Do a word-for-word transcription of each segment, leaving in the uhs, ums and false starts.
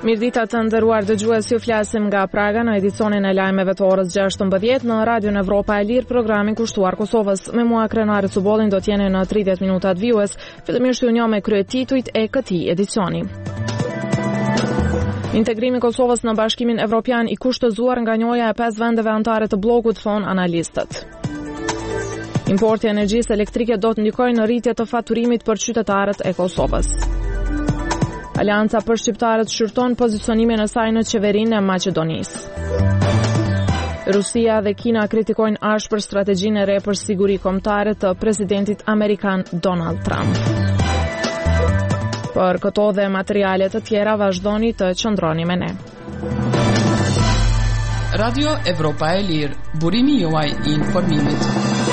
Mirdita të nderuar dëgjues, ju flasim nga Praga në edicionin e lajmeve të orës gjashtëmbëdhjetë në Radion Evropa e Lirë, programin kushtuar Kosovës. Me mua Krenari Cubolin do t'jeni në tridhjetë minutat vijues. Fillimisht ju njoh me kryetitujt e këtij edicioni. Integrimi i Kosovës në Bashkimin Evropian i kushtëzuar nga njoja e pesë vendeve anëtare të bllokut, thon analistët. Importi i energjisë elektrike do të ndikojë në rritje të faturimit për qytetarët e Kosovës. Alianca për shqiptarët shqyrton pozicionimin e saj në qeverinë e Maqedonisë. Rusia dhe Kina kritikojnë ashpër strategjinë e re për siguri kombëtare të presidentit amerikan Donald Trump. Për këto dhe materiale të tjera vazhdoni të qëndroni me ne. Radio Evropa e Lirë, burimi juaj i informimit.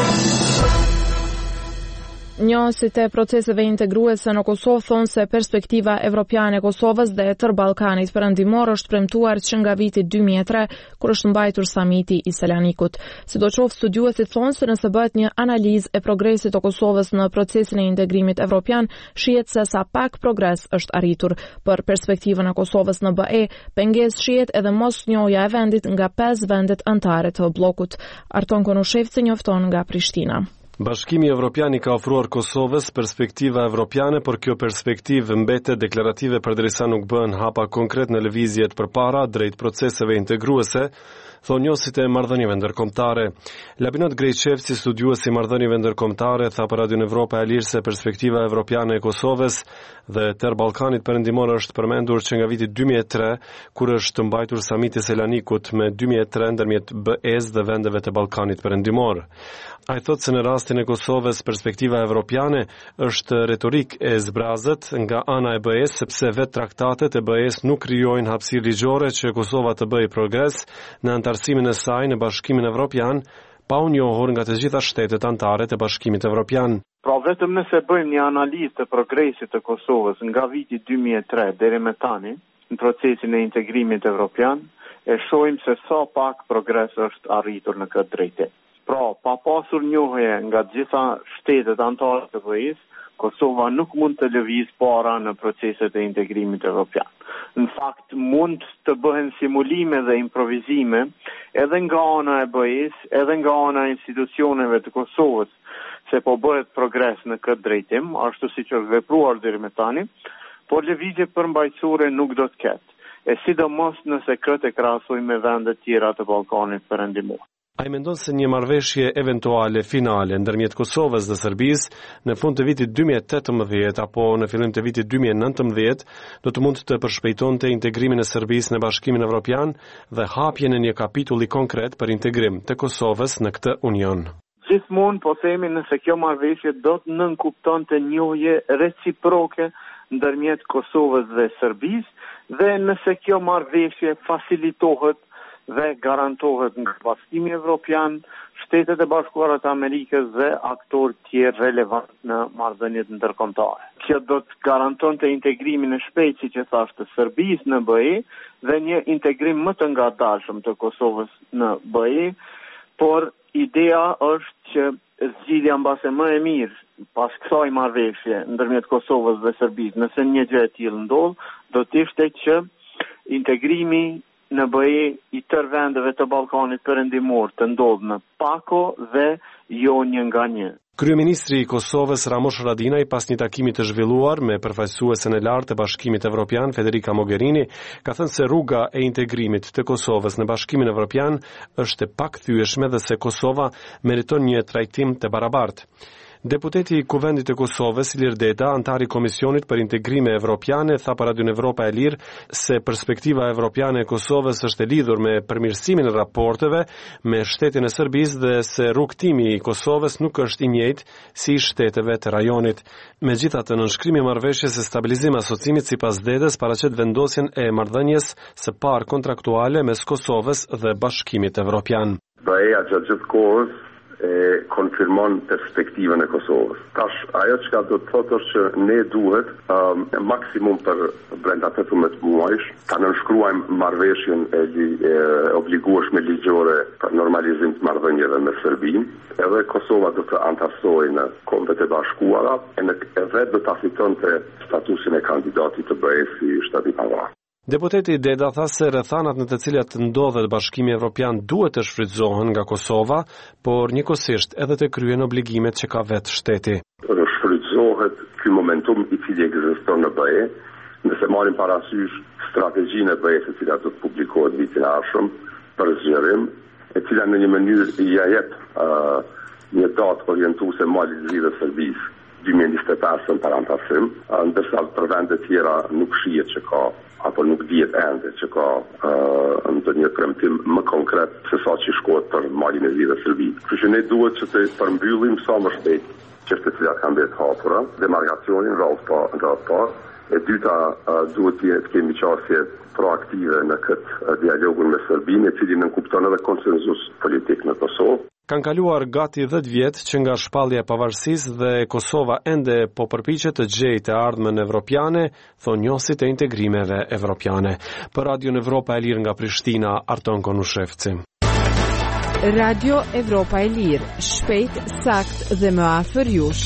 Njohësit e proceseve integruese në Kosovë thonë se perspektiva evropiane e Kosovës dhe tër Ballkanit perëndimor është premtuar që nga viti dy mijë e tre, kur është mbajtur samiti i Selanikut. Sidoqoftë, studiuesit thonë se nëse bëhet një analizë e progresit të Kosovës në procesin e integrimit evropian, shihet se sa pak progres është arritur. Për perspektivën e Kosovës në B E, pengesë shihet edhe mosnjohja e vendit nga pesë vendet anëtare të bllokut. Arton Konushevci njofton nga Prishtina. Bashkimi Evropian i ka ofruar Kosovës perspektiva evropiane, por kjo perspektivë mbetet deklarative përderisa nuk bëhen hapa konkret në lëvizjet përpara drejt proceseve integruese, thonë njohësit e marrëdhënieve ndërkombëtare. Labinot Grejqevci, studiues i marrëdhënieve ndërkombëtare, tha për Radion Evropa e Lirë se perspektiva evropiane e Kosovës dhe tër Ballkanit perëndimor është përmendur që nga viti dy mijë e tre, kur është mbajtur samiti i Selanikut me dy mijë e tre ndërmjet B E-s dhe vendeve të Ballkanit perëndimor. Ai thotë se në rastin e Kosovës perspektiva evropiane është retorik e zbrazët nga ana e B E-s, sepse vetë traktatet e B E-s nuk krijojnë hapësirë ligjore që Kosova të bëjë progres në antarësimin e saj në Bashkimin Evropian, pa u njohur nga të gjitha shtetet anëtare të Bashkimit Evropian. Pra vetëm nëse bëjmë një analizë të progresit të Kosovës nga viti dy mijë e tre deri më tani në procesin e integrimit evropian, e shohim se sa pak progres është arritur në këtë drejtim. Pra, pa pasur njohje nga gjitha shtetet anëtare të B E-s, Kosova nuk mund të lëviz para në proceset e integrimit evropian. Në fakt, mund të bëhen simulime dhe improvizime edhe nga ana e B E-s, edhe nga ana e institucioneve të Kosovës, se po bëhet progres në këtë drejtim, ashtu siç është vepruar deri më tani, por lëvizje përmbajtësore nuk do të ketë, e sidomos nëse këtë e krahasojmë me vende tjera të Ballkanit perëndimor. Ai mendon se një marrëveshje eventuale finale ndërmjet Kosovës dhe Serbisë në fund të vitit dy mijë e tetëmbëdhjetë apo në fillim të vitit dy mijë e nëntëmbëdhjetë do të mund të përshpejtonte integrimin e Serbisë në Bashkimin Evropian dhe hapjen e një kapitulli konkret për integrim të Kosovës në këtë union. Gjithmonë po themi nëse kjo marrëveshje do të nënkuptonte njohje reciproke ndërmjet Kosovës dhe Serbisë dhe nëse kjo marrëveshje facilitohet dhe garantohet nga Bashkimi Evropian, Shtetet e Bashkuara të Amerikës dhe aktorë tjerë relevant në marrëdhëniet ndërkombëtare. Kjo do të garantonte integrimin e shpejtë, siç e thash, të Serbisë në B E dhe një integrim më të ngadalshëm të Kosovës në B E, por ideja është që zgjidhja mbase më e mirë pas kësaj marrëveshje ndërmjet Kosovës dhe Serbisë, nëse një gjë e tillë ndodh, do të ishte që integrimi në B E i tërë vendeve të Ballkanit perëndimor të ndodhë në pako dhe jo një nga një. Kryeministri i Kosovës Ramosh Haradinaj, pas një takimi të zhvilluar me përfaqësuesen e lartë të Bashkimit Evropian Federica Mogherini, ka thënë se rruga e integrimit të Kosovës në Bashkimin Evropian është e pakthyeshme dhe se Kosova meriton një trajtim të barabartë. Deputeti i Kuvendit të Kosovës, Ilir Deta, antari Komisionit për Integrime Evropiane, tha për Radion Evropa e Lirë se perspektiva evropiane e Kosovës është e lidhur me përmirësimin e raporteve me shtetin e Serbisë dhe se rrugtimi i Kosovës nuk është i njëjtë si i shteteve të rajonit. Megjithatë, nënshkrimi i marrëveshjes së stabilizim asociimit sipas Detës paraqet vendosjen e marrëdhënies së parë kontraktuale mes Kosovës dhe Bashkimit Evropian. B E-ja gjatë gjithë kohës e konfirmon perspektivën e Kosovës. Tash, ajo që ka do të thotë është që ne duhet um, maksimum për brenda tetëmbëdhjetë muajsh ta nënshkruajmë marrëveshjen e, e obligueshme ligjore për normalizim të marrëdhënieve me Serbinë, edhe Kosova do të antarësojë në Kombet e Bashkuara, e në edhe do ta fitonte statusin e kandidatit të B E-s si shteti pavarë. Deputeti Deda tha se rrethanat në të cilat ndodhet Bashkimi Evropian duhet të shfrytëzohen nga Kosova, por njëkohësisht edhe të kryen obligimet që ka vetë shteti. Shfrytëzohet ky momentum i cili ekziston në B E, nëse marrim parasysh strategjinë e B E-s e cila do të publikohet vitin e ardhshëm për zgjerim, e cila në një mënyrë i jep uh, një datë orientuese malit lidhë Serbisë dy mijë e njëzet e pesë në parantasim, ndërsa për vende tjera nuk shihet që ka apo nuk dihet ende që ka uh, ndonjë premtim më konkret se sa që shkohet për malin e lidhës Serbi. Kështu që ne duhet që të përmbyllim sa më shpejt çështjet të cilat kanë bërë hapura, demarkacionin rreth pa rreth pa. E dyta uh, duhet të kemi qasje proaktive në këtë uh, dialogun me Serbinë, i cili nënkupton edhe konsenzus politik në Kosovë. Kanë kaluar gati dhjetë vjet që nga shpallja e pavarësisë dhe Kosova ende po përpiqet të gjejë të ardhmen evropiane, thonë njohësit e integrimeve evropiane. Për Radio Evropa e Lirë nga Prishtina, Arton Konushevci. Radio Evropa e Lirë, shpejt, sakt dhe më afër jush.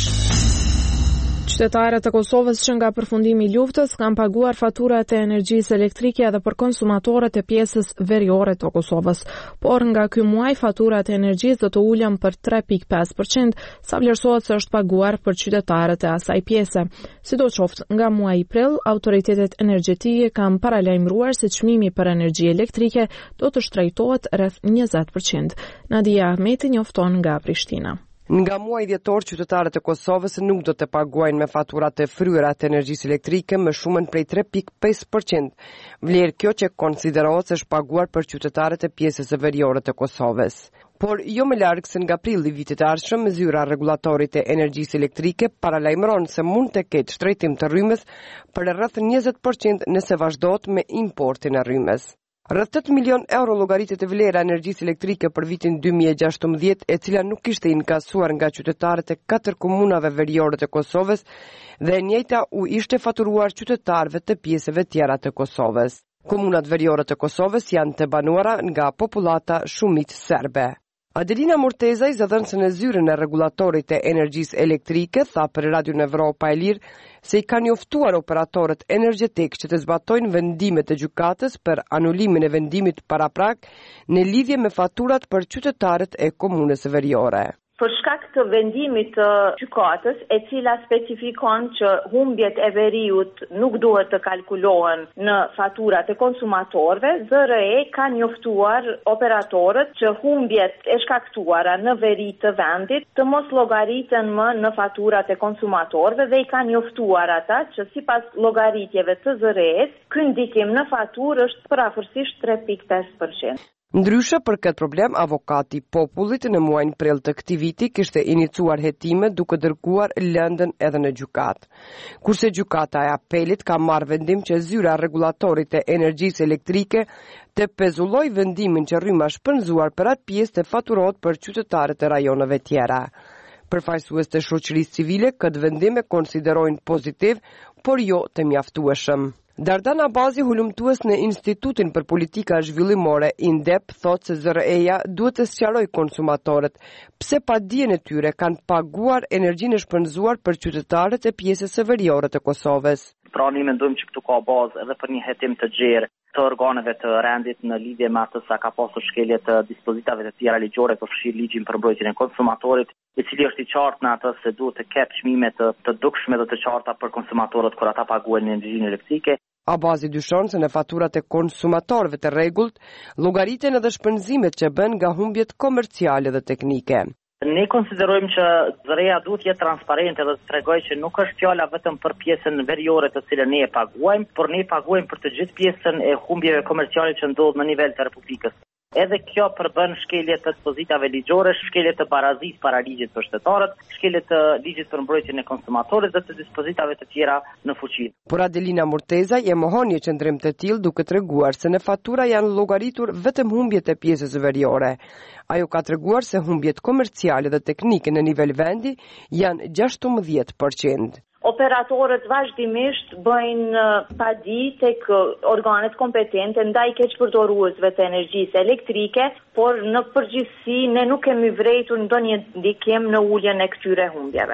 Qytetarët e Kosovës që nga përfundimi i luftës kanë paguar faturat e energjisë elektrike edhe për konsumatorët e pjesës veriore të Kosovës, por nga ky muaj faturat e energjisë do të ulen për tre pikë pesë përqind, sa vlerësohet se është paguar për qytetarët e asaj pjese. Sidoqoftë, nga muaji prill, autoritetet energjetike kanë paralajmëruar se çmimi për energji elektrike do të shtrejtohet rreth njëzet përqind. Nadia Ahmeti njofton nga Prishtina. Nga muaji dhjetor, qytetarët e Kosovës nuk do të paguajnë me faturat e fryera të energjisë elektrike më shumën prej tre pikë pesë përqind. Vlerë kjo që konsiderohet se është paguar për qytetarët e pjesës së veriore të Kosovës. Por jo më larg se nga prilli vitit të ardhshëm, zyra rregullatorit e energjisë elektrike paralajmëron se mund të ketë shtrejtim të rrymës për rreth njëzet përqind nëse vazhdohet me importin e rrymës. Rreth tetë milion euro llogaritet e vlera energjisë elektrike për vitin dy mijë e gjashtëmbëdhjetë, e cila nuk ishte inkasuar nga qytetarët e katër komunave veriore të Kosovës dhe e njëjta u ishte faturuar qytetarëve të pjesëve tjera të Kosovës. Komunat veriore të Kosovës janë të banuara nga popullata shumicë serbe. Adelina Murtezaj, zëdhënëse në zyrën e rregullatorit e energjisë elektrike, tha për Radio Evropa e Lirë se i kanë njoftuar operatorët energjetik që të zbatojnë vendimet e gjykatës për anulimin e vendimit paraprak në lidhje me faturat për qytetarët e komunës veriore. Për shkak të vendimit të gjykatës, e cila specifikon që humbjet e veriut nuk duhet të kalkulohen në faturat e konsumatorëve, Z R E ka njoftuar operatorët që humbjet e shkaktuara në veri të vendit të mos llogariten më në faturat e konsumatorëve dhe i ka njoftuar ata që sipas llogaritjeve të Z R E-s, ky ndikim në faturë është përafërsisht tre pikë pesë përqind. Ndryshe për këtë problem, avokati popullit në muajin prill të këtij viti kishte iniciuar hetime duke dërguar lëndën edhe në gjykatë. Kurse gjykata e apelit ka marrë vendim që zyra rregullatorit e energjisë elektrike të pezulloj vendimin që rryma shpërnzuar për atë pjesë të faturohet për qytetarët e rajoneve tjera. Përfaqësues të shoqërisë civile këtë vendim e konsiderojnë pozitiv, por jo të mjaftueshëm. Dardan Abazi, hulumtues në Institutin për Politika Zhvillimore I N D E P, thotë se Z R E-ja duhet të sqarojë konsumatorët pse pa dijen e tyre kanë paguar energjinë e shpërnzuar për qytetarët e pjesës së veriore të Kosovës. Pra ne mendojmë që këtu ka bazë edhe për një hetim të gjerë të organeve të rendit në lidhje me atë sa ka pasur shkelje të dispozitave të tjera ligjore për fshirë ligjin për mbrojtjen e konsumatorit, i cili është I qartë në atë se duhet të ketë çmime të, të dukshme dhe të qarta për konsumatorët kur ata paguajnë energjinë elektrike. Abazi dyshon se në faturat e konsumatorëve të rregullt llogariten edhe shpenzimet që bën nga humbjet komerciale dhe teknike. Ne konsiderojmë që Z R E-ja duhet jetë transparente dhe të tregojë që nuk është fjala vetëm për pjesën veriore të cilën ne e paguajmë, por ne paguajmë për të gjithë pjesën e humbjeve komerciale që ndodh në nivel të Republikës. Edhe kjo përbën shkelje të dispozitave ligjore, shkelje të barazisë para ligjit për shtetarët, shkelje të ligjit për mbrojtjen e konsumatorit dhe të dispozitave të tjera në fuqi. Por Adelina Murtezaj e mohon një qendrim të tillë duke treguar se në fatura janë llogaritur vetëm humbjet e pjesës veriore. Ajo ka treguar se humbjet komerciale dhe teknike në nivel vendi janë gjashtëmbëdhjetë përqind. Operatorët vazhdimisht bëjnë padi tek organet kompetente ndaj keqpërdoruesve të energjisë elektrike, por në përgjithësi ne nuk kemi vërejtur ndonjë ndikim në uljen e këtyre humbjeve.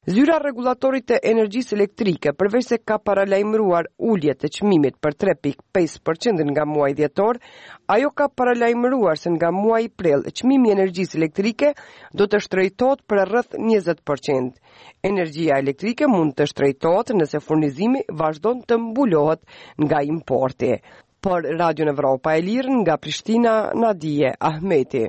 Zyra rregullatorit të energjisë elektrike, përveç se ka paralajmëruar ulje të çmimit për tre pikë pesë përqind nga muaji dhjetor, ajo ka paralajmëruar se nga muaji prill çmimi i energjisë elektrike do të shtrejtohet për rreth njëzet përqind. Energjia elektrike mund të shtrejtohet nëse furnizimi vazhdon të mbulohet nga importi. Për Radio Evropa e Lirë nga Prishtina, Nadije Ahmeti.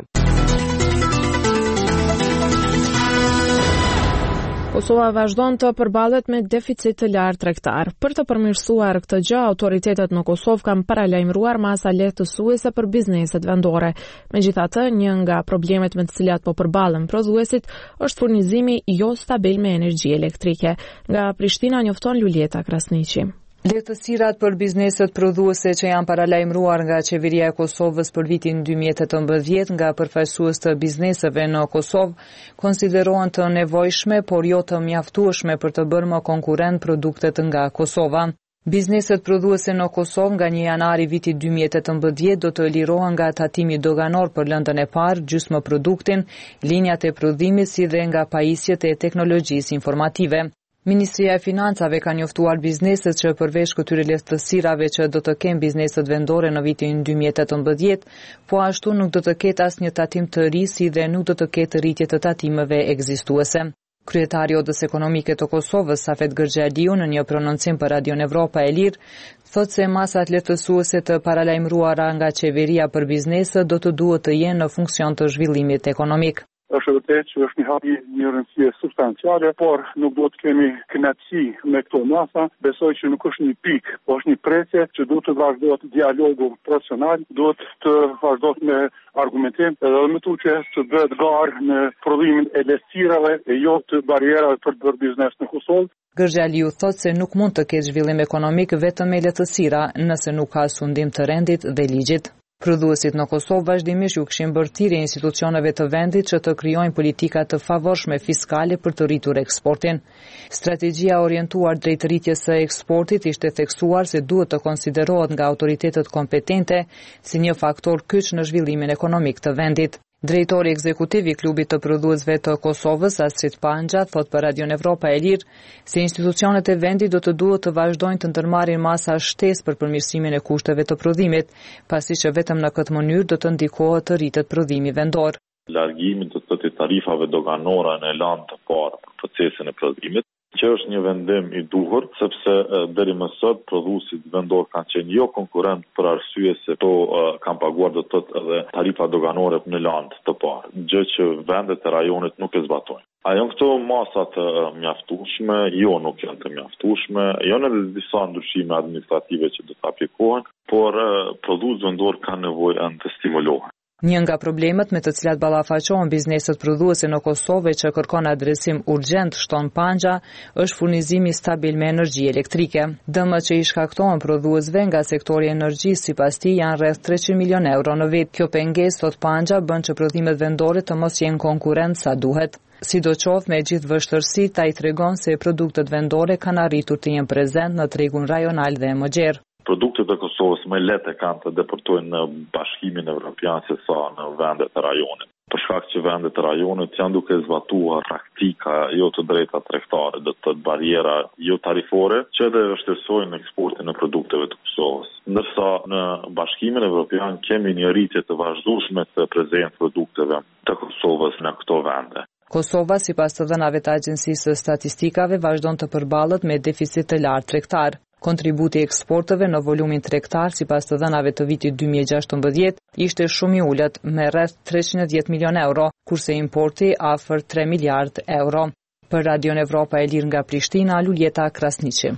Kosova vazhdon të përballet me deficit të lartë tregtar. Për të përmirësuar këtë gjë, autoritetet në Kosovë kanë paralajmëruar masa lehtësuese për bizneset vendore. Megjithatë, një nga problemet me të cilat po përballen prodhuesit është furnizimi jo stabil me energji elektrike. Nga Prishtina njofton Luljeta Krasniqi. Lehtësirat për bizneset prodhuese që janë paralajmëruar nga qeveria e Kosovës për vitin dy mijë e tetëmbëdhjetë nga përfaqësues të bizneseve në Kosovë konsiderohen të nevojshme, por jo të mjaftueshme për të bërë më konkurrent produktet nga Kosova. Bizneset prodhuese në Kosovë nga një janari vitit dy mijë e tetëmbëdhjetë do të lirohen nga tatimi doganor për lëndën e parë, gjysmë produktin, linjat e prodhimit si dhe nga pajisjet e teknologjisë informative. Ministria e Financave ka njoftuar bizneset që përveç këtyre lehtësirave që do të kenë bizneset vendore në vitin dy mijë e tetëmbëdhjetë, po ashtu nuk do të ketë asnjë tatim të ri si dhe nuk do të ketë rritje të tatimeve ekzistuese. Kryetari i Odës Ekonomike të Kosovës, Safet Gërxhaliu, në një prononcim për Radio Evropa e Lirë, thotë se masat lehtësuese të paralajmëruara nga qeveria për bizneset do të duhet të jenë në funksion të zhvillimit ekonomik. Është vërtet që është një hapje një rëndësie substanciale, por nuk do të kemi kënaqësi me këto masa. Besoj që nuk është një pikë, por është një prece që duhet të vazhdohet dialogu profesional, duhet të vazhdohet me argumentim edhe me tu që të bëhet garë në prodhimin e lehtësirave e jo të barierave për të bërë biznes në Kosovë. Gërxhaliu thotë se nuk mund të ketë zhvillim ekonomik vetëm me lehtësira nëse nuk ka sundim të rendit dhe ligjit. Prodhuesit në Kosovë vazhdimisht ju kishin bërë thirrje institucioneve të vendit që të krijojnë politika të favorshme fiskale për të rritur eksportin. Strategjia orientuar drejt rritjes së eksportit ishte theksuar se duhet të konsiderohet nga autoritetet kompetente si një faktor kyç në zhvillimin ekonomik të vendit. Drejtori ekzekutiv i klubit të prodhuesve të Kosovës, Astrid Panja, thot për Radio Evropa e Lirë se institucionet e vendit do të duhet të vazhdojnë të ndërmarrin masa shtesë për përmirësimin e kushteve të prodhimit, pasi që vetëm në këtë mënyrë do të ndikohet të rritet prodhimi vendor. Largimi të të tarifave doganore në elan të parë për procesin e prodhimit, që është një vendim i duhur, sepse deri më sot prodhuesit vendor kanë qenë jo konkurrent për arsye se to uh, kanë paguar do të thotë edhe tarifa doganore në land të parë, gjë që vendet e rajonit nuk e zbatojnë. A janë këto masa të uh, mjaftueshme? Jo, nuk janë të mjaftueshme. Janë edhe disa ndryshime administrative që do të aplikohen, por uh, prodhuesit vendor kanë nevojë të stimulohen. Një nga problemet me të cilat ballafaqohen bizneset prodhuese në Kosovë që kërkon adresim urgjent, shton Panja, është furnizimi stabil me energji elektrike. Dëmët që i shkaktohen prodhuesve nga sektori i energjisë sipas tij janë rreth treqind milion euro në vit. Kjo pengesë, thot Panja, bën që prodhimet vendore të mos jenë konkurrent sa duhet. Sidoqoftë me gjithë vështirësitë, ai tregon se produktet vendore kanë arritur të jenë prezent në tregun rajonal dhe më gjerë. Produktet e Kosovës më lehtë kanë të deportojnë në Bashkimin Evropian se sa në vendet e rajonit. Për shkak që vendet e rajonit janë duke zbatuar praktika jo të drejta tregtare, do të thotë bariera jo tarifore, që edhe vështirësojnë eksportin e produkteve të Kosovës. Ndërsa në Bashkimin Evropian kemi një rritje të vazhdueshme të prezencës produkteve të Kosovës në këto vende. Kosova, sipas të dhënave të Agjencisë së Statistikave, vazhdon të përballet me deficit të lartë tregtar. Kontributi i eksporteve në volumin tregtar sipas të dhënave të vitit dy mijë e gjashtëmbëdhjetë ishte shumë i ulët me rreth treqind e dhjetë milion euro, kurse importi afër tre miliard euro. Për Radio Evropa e Lirë nga Prishtina, Luljeta Krasniqi.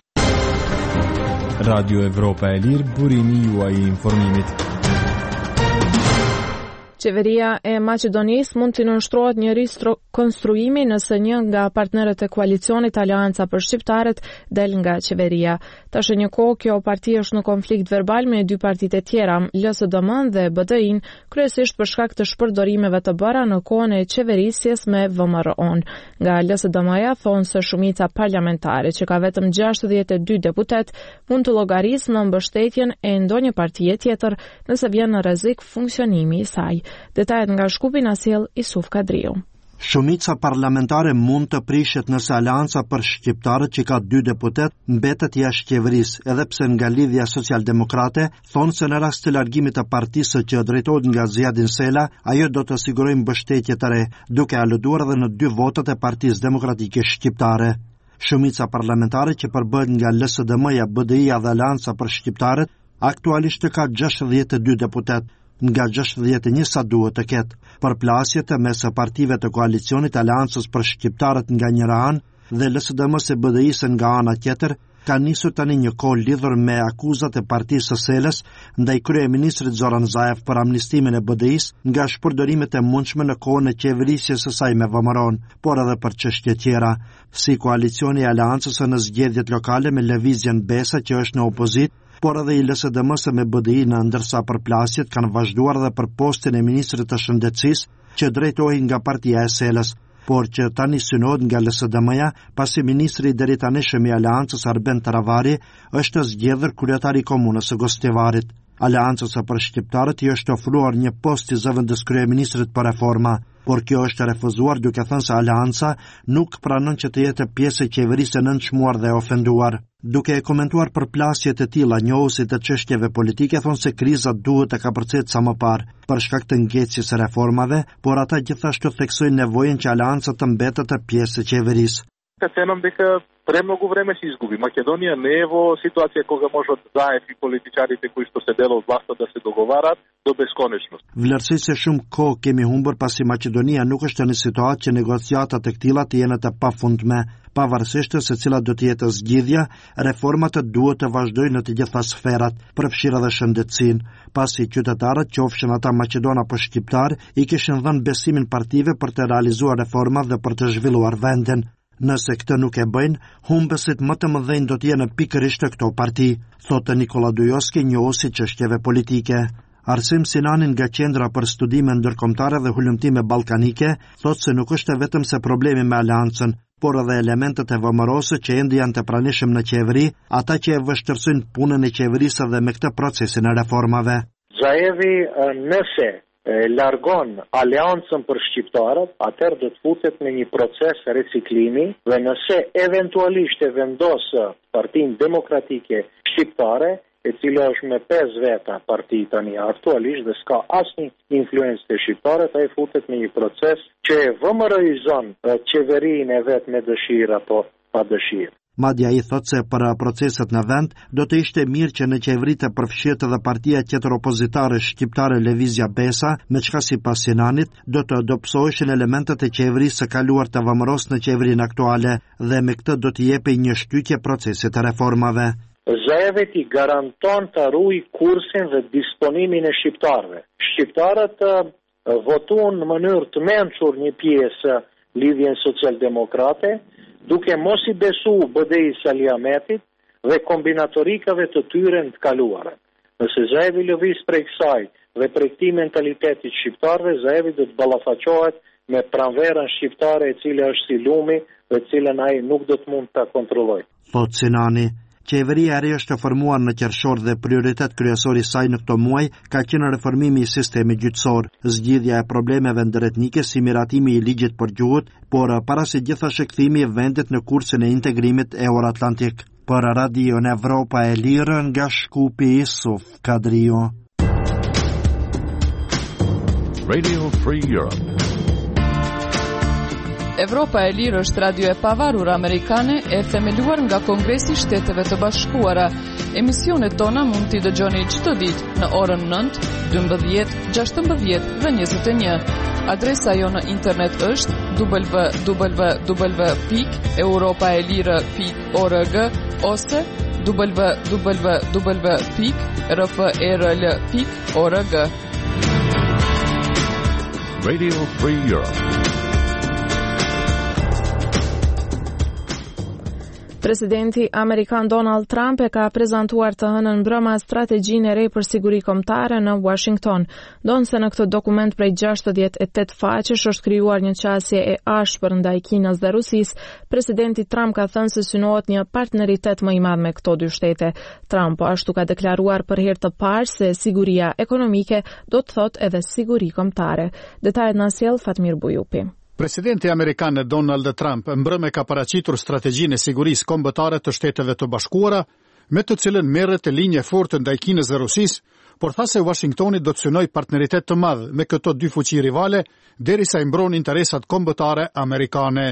Radio Evropa e Lirë, burimi juaj i informimit. Qeveria e Maqedonisë mund të nënshtrohet një rikonstruimi nëse një nga partnerët e koalicionit Aleanca për shqiptarët del nga qeveria. Tash një kohë kjo parti është në konflikt verbal me dy partitë e tjera, L S D M dhe B D I-n, kryesisht për shkak të shpërdorimeve të bëra në kohën e qeverisjes me V M R O-n. Nga L S D M-ja thonë se shumica parlamentare, që ka vetëm gjashtëdhjetë e dy deputet, mund të llogarisë në mbështetjen e ndonjë partie tjetër nëse vjen në rrezik funksionimi i saj. Detajet nga Shkupi na sjell Isuf Kadriu. Shumica parlamentare mund të prishet nëse Aleanca për shqiptarët që ka dy deputet mbetet jashtë qeverisë, edhe pse nga Lidhja Social-Demokrate thonë se në rast të largimit të partisë që drejtohet nga Zjadin Sela, ajo do të sigurojë mbështetje të re, duke aluduar edhe në dy votat e Partisë Demokratike Shqiptare. Shumica parlamentare që përbëhet nga L S D M-ja, B D I-ja dhe Aleanca për shqiptarët aktualisht ka gjashtëdhjetë e dy deputet, nga gjashtëdhjetë e një sa duhet të ketë. Përplasjet e mes partive të koalicionit Aleancës për shqiptarët nga njëra anë dhe L S D M-s e B D I-s nga ana tjetër ka nisur tani një kohë lidhur me akuzat e Partisë së Selës ndaj kryeministrit Zoran Zaev për amnistimin e B D I-s nga shpërdorimet e mundshme në kohën e qeverisjes së saj me Vëmëron, por edhe për çështje tjera, si koalicioni i Aleancës në zgjedhjet lokale me Lëvizjen Besa që është në opozit, por edhe i L S D M-s me B D I, në ndërsa përplasjet kanë vazhduar edhe për postin e ministrit të shëndetësisë që drejtohej nga partia e Selës, por që tani synohet nga L S D M-ja pasi ministri i deritanishëm i Aleancës Arben Taravari është zgjedhur kryetari i komunës së Gostivarit. Aleancës për shqiptarët i është ofruar një post i zëvendës kryeministrit për reforma, por kjo është refuzuar duke thënë se Aleanca nuk pranon që të jetë pjesë e qeverisë e nënçmuar dhe ofenduar. Duke e komentuar përplasjet e tilla, njohësit të çështjeve politike thonë se kriza duhet të kapërcet sa më parë për shkak të ngecjes së reformave, por ata gjithashtu theksojnë nevojën që Aleanca të mbetet pjesë e qeverisë. Се нам дека премногу време се изгуби. Македонија не е во ситуација кога можат Заев и политичарите кои што се делат власта да се договарат до бесконечност. Vlerësoj se shumë kohë kemi humbur pasi Maqedonia nuk është në situatë që negociatat e këtilla të jenë të pafundme. Pavarësisht se cila do të jetë zgjidhja, reformat duhet të vazhdojnë në të gjitha sferat, përfshirë edhe shëndetësinë, pasi qytetarët, qofshin ata maqedon apo shqiptar, i kishin dhënë besimin partive për të realizuar reformat dhe për të zhvilluar vendin. Nëse këtë nuk e bëjnë, humbesit më të mëdhenj do të jenë pikërisht këto parti, thotë Nikola Dujoski, njohuesi çështjeve politike. Arsim Sinani nga Qendra për Studime Ndërkombëtare dhe Hulumtime Ballkanike thotë se nuk është vetëm se problemi me Aleancën, por edhe elementet e vëmërose që ende janë të pranishëm në qeveri, ata që e vështirësojnë punën e qeverisë dhe me këtë procesin e reformave. Zaevi nëse largon Aleancën për shqiptarët, atëherë do të futet në një proces reciklimi dhe nëse eventualisht e vendos Partinë Demokratike Shqiptare, e cila është me pesë veta parti tani aktualisht dhe s'ka asnjë influencë të shqiptarët, ai futet në një proces që e vëmëroizon qeverinë e vet me dëshirë apo pa dëshirë. Madja i thot se për proceset në vend, do të ishte mirë që në qeveritë të përfshihet edhe partia tjetër opozitare shqiptare Lëvizja Besa, me çka sipas Sinanit do të dobësoheshin elementet e qeverisë së kaluar të vëmëros në qeverinë aktuale dhe me këtë do të jepej një shtytje procesit të reformave. Zaevi i garanton të ruajë kursin dhe disponimin e shqiptarëve. Shqiptarët votuan në mënyrë të mençur një pjesë Lidhjen Social-Demokrate, duke mos i besu B D I Sali Ahmetit dhe kombinatorikave të tyre në të kaluarën. Nëse Zaevi lëviz prej kësaj dhe prej këtij mentalitetit shqiptarëve, Zaevi do të ballafaqohet me pranverën shqiptare e cila është si lumi dhe cilën ai nuk do të mund ta kontrollojë. Thot Sinani. Qeveria e re është formuar në qershor dhe prioritet kryesor i saj në këto muaj ka qenë reformimi i sistemit gjyqësor, zgjidhja e problemeve ndëretnike si miratimi i ligjit për gjuhët, por para se gjithashtu kthimi i vendit në kursin e integrimit euroatlantik. Për Radio Evropa e Lirë nga Shkupi Isuf Kadrio. Radio Free Europe. Evropa e Lirë është radio e pavarur amerikane e themeluar nga Kongresi i Shteteve të Bashkuara. Emisionet tona mund t'i dëgjoni çdo ditë në orën nëntë, dymbëdhjetë, gjashtëmbëdhjetë dhe njëzet e një. Adresa jo në internet është w w w pikë europaelire pikë org ose w w w pikë r f e r l pikë org. Radio Free Europe. Presidenti Amerikan Donald Trump e ka prezantuar të hënën mbrëma strategjinë e re për siguri kombëtare në Washington. Donë se në këtë dokument prej gjashtëdhjetë e tetë faqesh është krijuar një qasje e ashpër ndaj Kinës dhe Rusisë. Presidenti Trump ka thënë se synohet një partneritet më i madh me këto dy shtete. Trump po ashtu ka deklaruar për herë të parë se siguria ekonomike do të thotë edhe siguri kombëtare. Detajet na sjell Fatmir Bujupi. Presidenti amerikan Donald Trump mbrëme ka paraqitur strategjinë e sigurisë kombëtare të Shteteve të Bashkuara, me të cilën merret linje forte ndaj Kinës dhe Rusisë, por tha se Washingtoni do të synojë partneritet të madh me këto dy fuqi rivale derisa i mbron interesat kombëtare amerikane.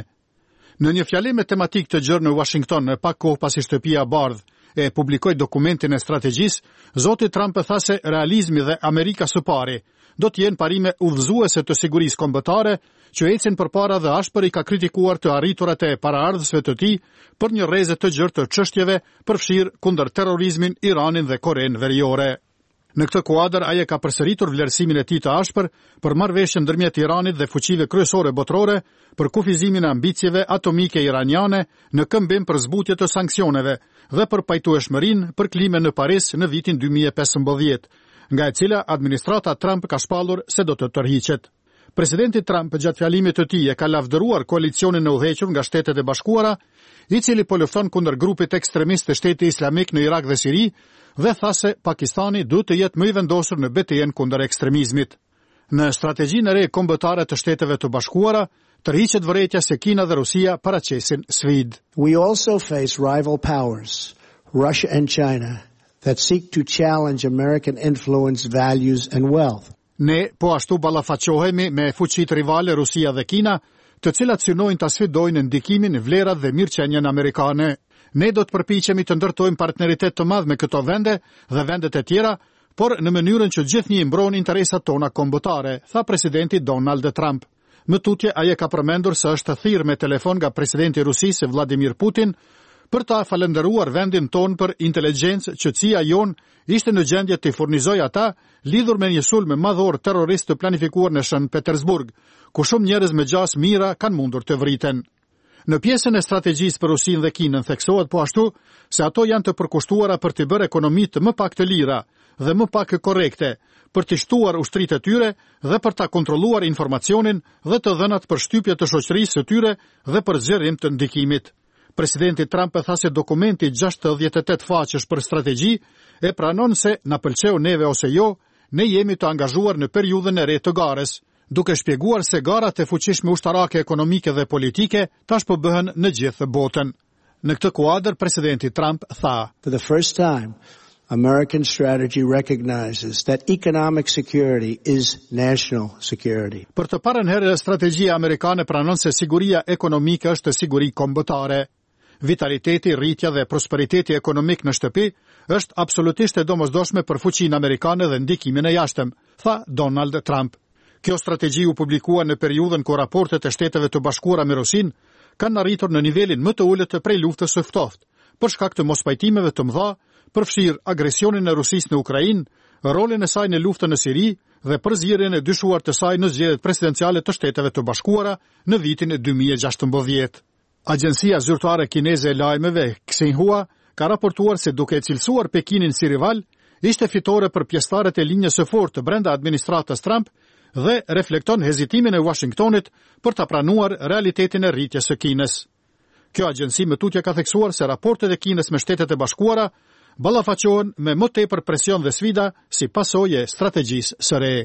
Në një fjalim tematik të gjerë në Washington, në pak kohë pasi Shtëpia e Bardhë e publikoi dokumentin e strategjisë, zoti Trump tha se realizmi dhe Amerika së pari do të jenë parime udhëzuese të sigurisë kombëtare, që ecin përpara dhe ashpër i ka kritikuar të arriturat e paraardhësve të tij për një rrezë të gjerë të çështjeve përfshirë kundër terrorizmin, Iranin dhe Korenë Veriore. Në këtë kuadër ai e ka përsëritur vlerësimin e tij të ashpër për marrëveshjen ndërmjet Iranit dhe fuqive kryesore botërore për kufizimin e ambicieve atomike iraniane në këmbim për zbutje të sanksioneve dhe për pajtueshmërinë për klimën në Paris në vitin dy mijë e pesëmbëdhjetë, nga e cila administrata Trump ka shpallur se do të tërhiqet. Presidenti Trump gjatë fjalimit të tij e ka lavdëruar koalicionin e udhëhequr nga Shtetet e Bashkuara, i cili po lufton kundër grupit ekstremist të Shtetit Islamik në Irak dhe Siri, dhe tha se Pakistani duhet të jetë më i vendosur në betejën kundër ekstremizmit. Në strategjinë e re kombëtare të Shteteve të Bashkuara, tërhiqet vërejtja se Kina dhe Rusia paraqesin sfidë. We also face rival powers, Russia and China, that seek to challenge American influence, values and wealth. Ne po ashtu ballafaqohemi me fuqitë rivale Rusia dhe Kina, të cilat synojnë ta sfidojnë ndikimin, vlerat dhe mirëqenien amerikane. Ne do të përpiqemi të ndërtojmë partneritet të madh me këto vende dhe vendet e tjera, por në mënyrën që gjithnjë mbron interesat tona kombëtare, tha presidenti Donald Trump. Më tutje ai e ka përmendur se është thirrë me telefon nga presidenti i Rusisë Vladimir Putin për ta falendëruar vendin ton për inteligjencë që cia jon ishte në gjendje të furnizojë ata lidhur me një sulm madhor terrorist të planifikuar në Shën Petersburg, ku shumë njerëz me gjas mira kanë mundur të vriten. Në pjesën e strategjisë për Rusinë dhe Kinën theksohet po ashtu se ato janë të përkushtuara për të bërë ekonomitë më pak të lira dhe më pak korrekte, për të shtuar ushtritë e tyre dhe për ta kontrolluar informacionin dhe të dhënat për shtypje të shoqërisë së tyre dhe për zgjerim të ndikimit. Presidenti Trump e tha se dokumenti gjashtëdhjetë e tetë faqesh për strategji e pranon se na pëlqeu neve ose jo, ne jemi të angazhuar në periudhën e re të garës, duke shpjeguar se garat e fuqishme ushtarake, ekonomike dhe politike tash po bëhen në gjithë botën. Në këtë kuadër presidenti Trump tha: For the first time, American strategy recognizes that economic security is national security. Për të parën herë strategjia amerikane pranon se siguria ekonomike është siguri kombëtare. Vitaliteti, rritja dhe prosperiteti ekonomik në shtëpi është absolutisht e domosdoshme për fuqinë amerikane dhe ndikimin e jashtëm, tha Donald Trump. Kjo strategji u publikua në periudhën ku raportet e Shteteve të Bashkuara me Rusinë kanë arritur në nivelin më të ulët prej luftës së ftohtë, për shkak të mospajtimeve të mëdha, përfshirë agresionin e Rusisë në Ukrainë, rolin e saj në luftën në Siri dhe përzierjen e dyshuar të saj në zgjedhjet presidenciale të Shteteve të Bashkuara në vitin e dy mijë e gjashtëmbëdhjetë. Agjencia zyrtare kineze e lajmeve Xinhua ka raportuar se duke e cilësuar Pekinin si rival, ishte fitore për pjesëtarët e linjës së fortë brenda administratës Trump dhe reflekton hezitimin e Washingtonit për ta pranuar realitetin e rritjes së Kinës. Kjo agjenci më tutje ka theksuar se raportet e Kinës me Shtetet e Bashkuara ballafaqohen me më tepër presion dhe sfida si pasojë e strategjisë së re.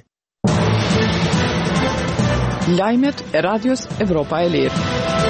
Lajmet e Radios Evropa e Lirë.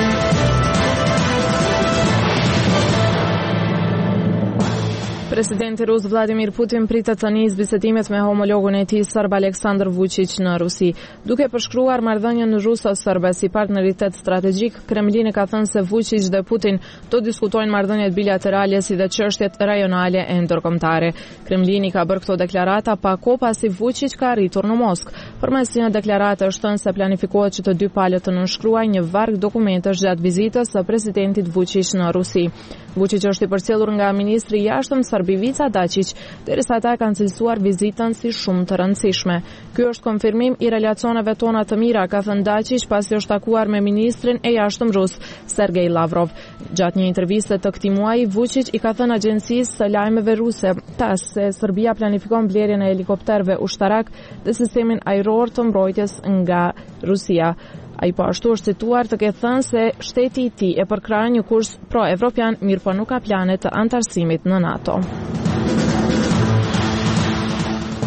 Presidenti rus Vladimir Putin pritet të nisë bisedimet me homologun e tij serb Aleksandar Vučić në Rusi. Duke përshkruar marrëdhënien ruso-serbe si partneritet strategjik, Kremlini ka thënë se Vučić dhe Putin do diskutojnë marrëdhëniet bilaterale si dhe çështjet rajonale e ndërkombëtare. Kremlini ka bërë këto deklarata pa kohë pasi Vučić ka arritur në Moskë. Përmes një deklarate është thënë se planifikohet që të dy palët të nënshkruajnë një varg dokumentesh gjatë vizitës së presidentit Vučić në Rusi. Vučić është i përcjellur nga ministri i jashtëm serb Ivica Dačić, derisa ata kanë cilësuar vizitën si shumë të rëndësishme. Ky është konfirmim i relacioneve tona të mira, ka thënë Dačić pasi është takuar me ministrin e jashtëm rus, Sergej Lavrov. Gjatë një interviste të këtij muaji, Vučić i ka thënë agjencisë së lajmeve ruse TASS se Serbia planifikon blerjen e helikopterëve ushtarak dhe sistemin ajror të mbrojtjes nga Rusia. Ai po ashtu është cituar të ketë thënë se shteti i tij e përkrahën një kurs pro-evropian, mirë po nuk ka plane të antarësimit në NATO.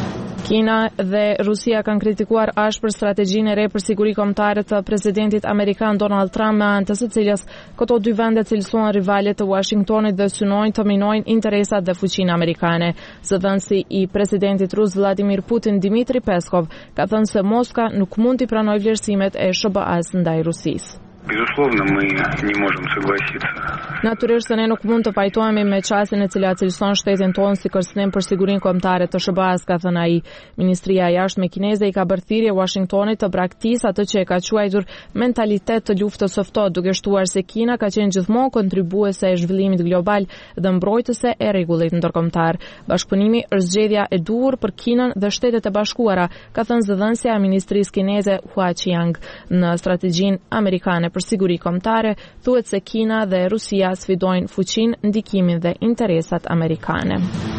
Kina dhe Rusia kanë kritikuar ashpër strategjinë e re për siguri kombëtare të presidentit amerikan Donald Trump, me anë të së cilës këto dy vende cilësohen rivale të Washingtonit dhe synojnë të minojnë interesat dhe fuqinë amerikane. Zëdhënësi i presidentit rus Vladimir Putin, Dmitri Peskov, ka thënë se Moska nuk mund t'i pranojë vlerësimet e sh b a-s ndaj Rusisë. Безусловно, мы не можем согласиться. Natyrisht se ne nuk mund të pajtohemi me qasjen e cila cilëson shtetin tonë si kërcënim për sigurinë kombëtare të sh b a-s, ka thënë ai. Ministria e jashtme kineze i ka bërë thirrje Washingtonit të braktisë atë që e ka quajtur mentalitet të luftës së ftohtë, duke shtuar se Kina ka qenë gjithmonë kontribuese e zhvillimit global dhe mbrojtëse e rregullit ndërkombëtar. Bashkëpunimi është zgjedhja e duhur për Kinën dhe Shtetet e Bashkuara, ka thënë zëdhënësja e ministrisë kineze Hua Qiang. Në strategjinë amerikane për siguri kombëtare thuhet se Kina dhe Rusia sfidojnë fuqinë, ndikimin dhe interesat amerikane.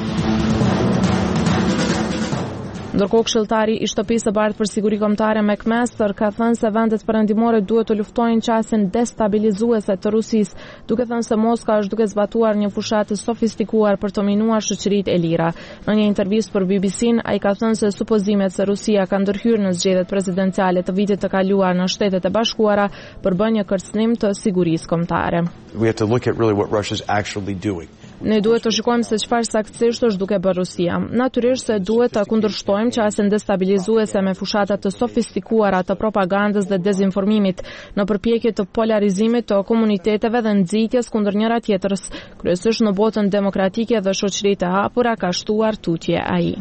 Ndërkohë, këshilltari i shtëpisë së bardhë për siguri kombëtare McMaster ka thënë se vendet perëndimore duhet të luftojnë qasjen destabilizuese të Rusisë, duke thënë se Moska është duke zbatuar një fushatë të sofistikuar për të minuar shoqëritë e lira. Në një intervistë për B B C-n, ai ka thënë se supozimet se Rusia ka ndërhyrë në zgjedhjet presidenciale të vitit të kaluar në Shtetet e Bashkuara përbën një kërcënim të sigurisë kombëtare. We have to look at really what Russia's actually doing. Ne duhet të shikojmë se çfarë saktësisht është duke bërë Rusia. Natyrisht se duhet të kundërshtojmë qasjen destabilizuese me fushata të sofistikuara të propagandës dhe dezinformimit në përpjekje të polarizimit të komuniteteve dhe nxitjes kundër njëra tjetrës, kryesisht në botën demokratike dhe shoqëritë e hapura, ka shtuar tutje ai.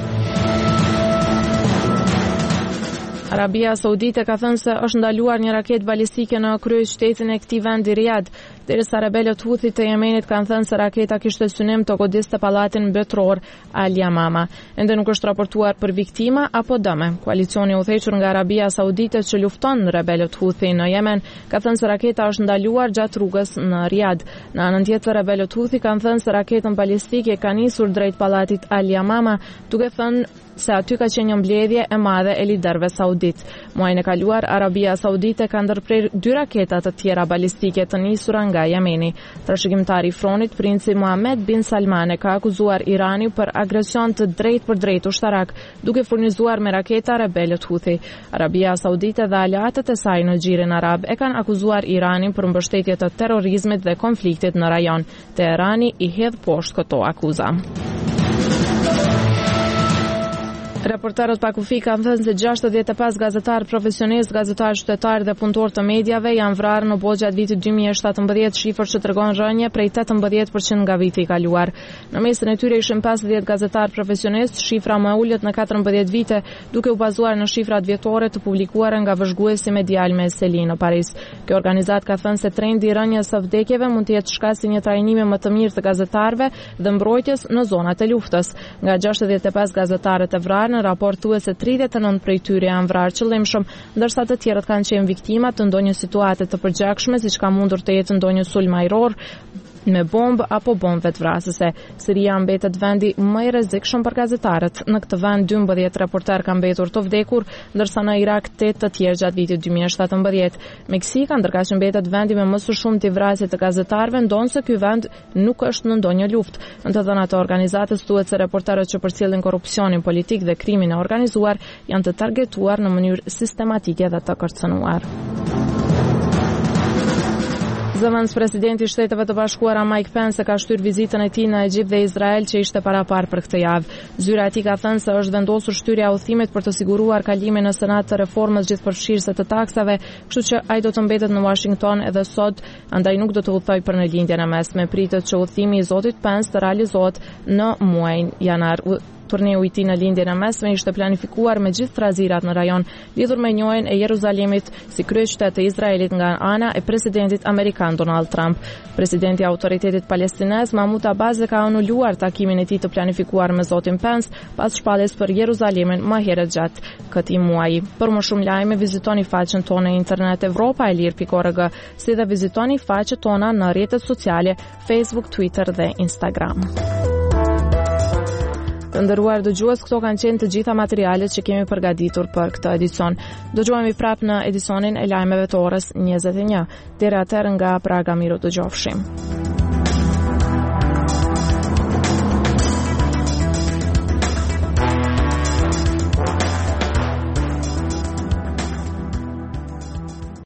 Arabia Saudite ka thënë se është ndaluar një raketë balistike në kryeqytetin e këtij vendi Riyadh, derisa rebelët Houthi të Yemenit kanë thënë se raketa kishte synim të godiste pallatin mbetror Al Yamama. Ende nuk është raportuar për viktima apo dëme. Koalicioni i udhëhequr nga Arabia Saudite që lufton rebelët Houthi në Yemen ka thënë se raketa është ndaluar gjatë rrugës në Riyadh. Në anën tjetër, rebelët Houthi kanë thënë se raketën balistike ka nisur drejt pallatit Al Yamama, duke thënë se aty ka qenë një mbledhje e madhe e liderëve saudit. Muajin e kaluar, Arabia Saudite ka ndërprer dy raketa të tjera balistike të nisura nga Yemeni. Trashëgimtari i fronit, princi Mohammed bin Salman, ka akuzuar Iranin për agresion të drejtë për drejtë ushtarak, duke furnizuar me raketa rebelët Houthi. Arabia Saudite dhe aleatët e saj në xhirin arab e kanë akuzuar Iranin për mbështetje të terrorizmit dhe konfliktit në rajon. Teherani i hedh poshtë këto akuza. Reporterët pa kufi kanë thënë se gjashtëdhjetë e pesë gazetarë profesionistë, gazetarë qytetarë dhe punëtorë të mediave janë vrarë në botë gjatë vitit dy mijë e shtatëmbëdhjetë, shifër që tregon rënje prej tetëmbëdhjetë përqind nga viti i kaluar. Në mesin e tyre ishin pesëdhjetë gazetarë profesionistë, shifra më ulët në katërmbëdhjetë vite, duke u bazuar në shifrat vjetore të publikuara nga vëzhguesi medial me Seli në Paris. Kjo organizatë ka thënë se trendi i rënjes së vdekjeve mund të jetë shkak si një trajnimi më të mirë të gazetarëve dhe mbrojtjes në zonat e luftës. Nga gjashtëdhjetë e pesë gazetarët e vrarë, në raport thuhet se tridhjetë e nëntë prej tyre janë vrarë qëllimshëm, ndërsa të tjerët kanë qenë viktima të ndonjë situate të përgjakshme, siç ka mundur të jetë ndonjë sulm ajror me bombë apo bombë vetvrasëse. Siria mbetet vendi më i rrezikshëm për gazetarët. Në këtë vend dymbëdhjetë reporter kanë mbetur të vdekur, ndërsa në Irak tetë të tjerë gjatë vitit dy mijë e shtatëmbëdhjetë. Meksika, ndërkaq që mbetet vendi me më së shumti vrasje të gazetarëve, ndonse ky vend nuk është në ndonjë luftë. Në të dhënat e organizatës thuhet se reporterët që përcjellin korrupsionin politik dhe krimin e organizuar janë të targetuar në mënyrë sistematike dhe të kërcënuar. Zëvendës presidenti i Shteteve të Bashkuara Mike Pence ka shtyr vizitën e tij në Egjipt dhe Izrael që ishte parapar për këtë javë. Zyra e tij ka thënë se është vendosur shtyrja e udhëtimit për të siguruar kalimin në Senat të reformës gjithëpërfshirëse të taksave, kështu që ai do të mbetet në Washington edhe sot, andaj nuk do të udhtojë për në lindjen e mesme. Pritet që udhëtimi i zotit Pence të realizohet në muajin janar. Turneu i tij në lindjen e mesme ishte planifikuar me gjithë trazirat në rajon, lidhur me njohjen e Jeruzalemit si kryeqytet të Izraelit nga ana e presidentit amerikan Donald Trump. Presidenti i Autoritetit Palestinez Mahmoud Abbas ka anuluar takimin e tij të planifikuar me zotin Pence pas shpalljes për Jeruzalemin më herët gjatë këtij muaji. Për më shumë lajme vizitoni faqen tonë në internet europa e lir pikë org, si dhe vizitoni faqet tona në rrjetet sociale Facebook, Twitter dhe Instagram. Të nderuar dëgjues, këto kanë qenë të gjitha materialet që kemi përgatitur për këtë edicion. Dëgjohemi prapë në edicionin e lajmeve të orës njëzet e një. Deri atëherë nga Praga, miru dëgjofshim.